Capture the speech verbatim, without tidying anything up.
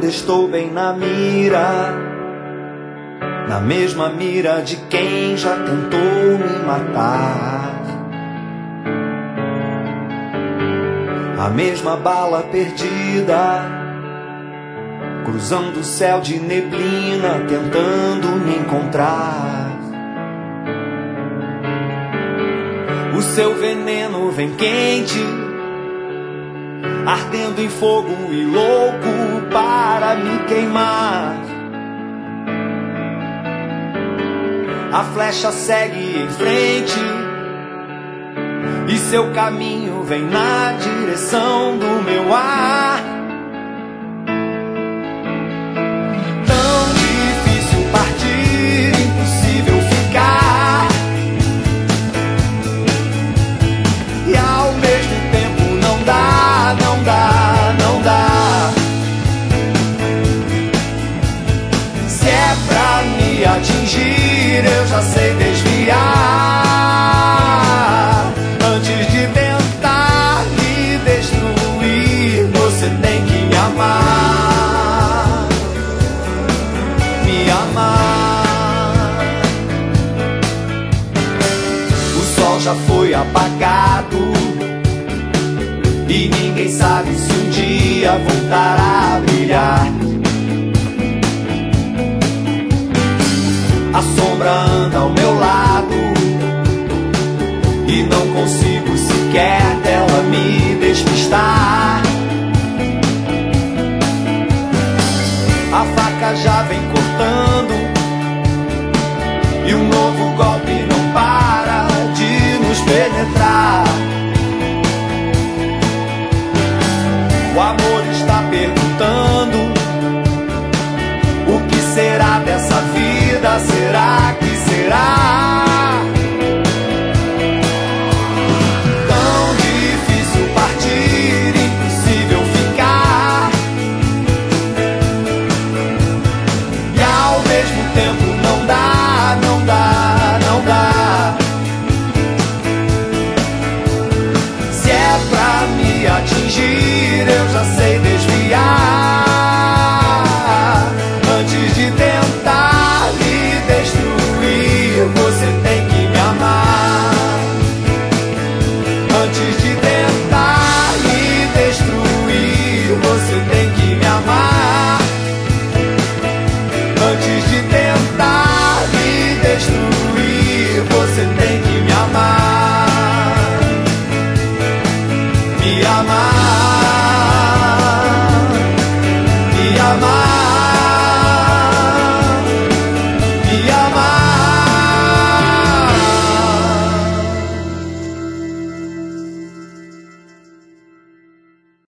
estou bem na mira, na mesma mira de quem já tentou me matar. A mesma bala perdida, cruzando o céu de neblina, tentando me encontrar. O seu veneno vem quente, ardendo em fogo e louco para me queimar. A flecha segue em frente e seu caminho vem na direção do meu ar. Tão difícil partir, impossível ficar, e ao mesmo tempo não dá, não dá, não dá. Se é pra me atingir, eu já sei desviar. Antes de tentar me destruir, você tem que me amar, me amar. O sol já foi apagado e ninguém sabe se um dia voltará a brilhar. A sombra anda ao meu lado e não consigo sequer dela me despistar. A faca já vem cortando e um novo golpe não para de nos penetrar. O amor está perguntando: o que será dessa vida? Será que será? Tão difícil partir, impossível ficar, e ao mesmo tempo não dá, não dá, não dá. Se é pra me atingir, eu já sei desviar. Antes de tentar me destruir, você tem que me amar. Antes de tentar me destruir, você tem que me amar. Antes de tentar me destruir, você tem que me amar, me amar.